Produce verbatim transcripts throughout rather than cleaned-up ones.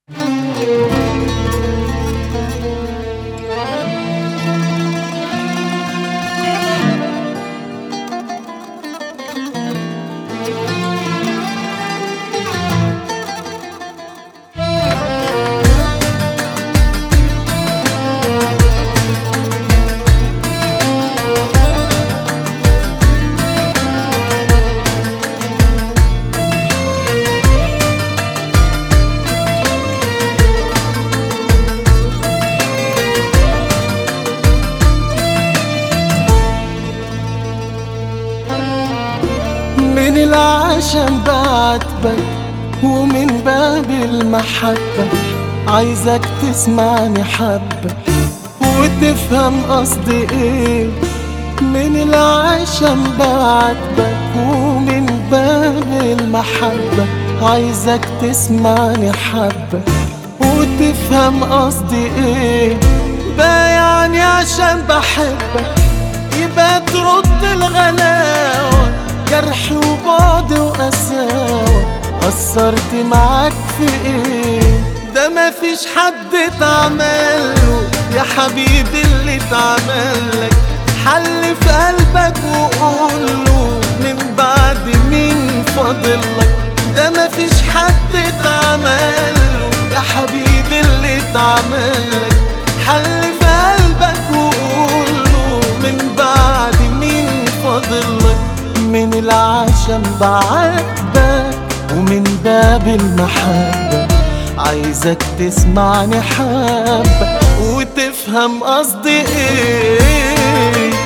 من العشم بعاتبك ومن باب المحبة عايزك تسمعني حبة وتفهم قصدي ايه. من العشم بعاتبك ومن باب المحبة عايزك تسمعني حبة وتفهم قصدي ايه. بايعني عشان بحبك يبقى ترد الغلاوة، جرح وبعد وقساوة، قصرت معاك في ايه؟ ده مفيش حد اتعمله يا حبيبي اللي اتعملك. حل في قلبك وقوله من بعد مين فاضلك. ده مفيش حد اتعمله يا حبيبي اللي اتعملك. حل في قلبك وقوله من بعد مين فاضلك. من العشم بعاتبك ومن باب المحبة عايزك تسمعني حبة وتفهم قصدي ايه.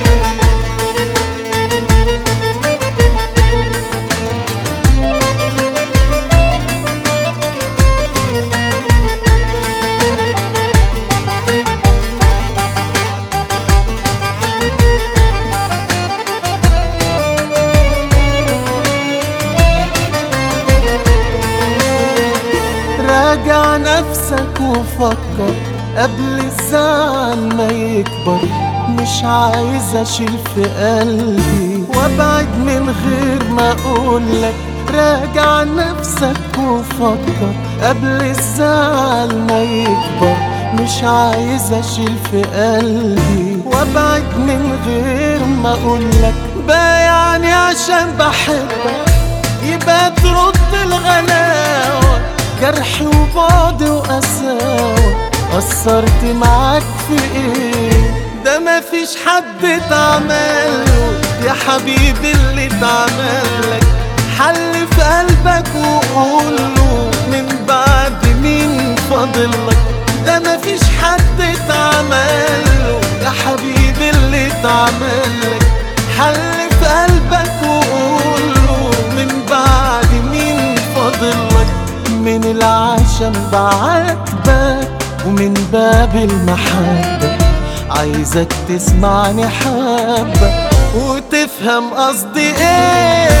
راجع نفسك وفكر قبل الزعل ما يكبر. مش عايز اشيل في قلبي وابعد من غير ما اقولك. راجع نفسك وفكر قبل الزعل ما يكبر. مش عايز اشيل في قلبي وابعد من غير ما اقولك. بايعني عشان بحبك يبقى ترد الغلاوة، جرح وبعد وقساوة، قصرت معاك في ايه؟ ده مفيش حد اتعمله يا حبيبي اللي اتعملك. حل في قلبك وقوله من بعد مين فاضلك. ده مفيش حد اتعمله يا حبيبي اللي اتعملك. حل في قلبك وقوله من بعد مين فاضلك. من العشم بعاتبك ومن باب المحبة عايزك تسمعني حبة وتفهم قصدي ايه.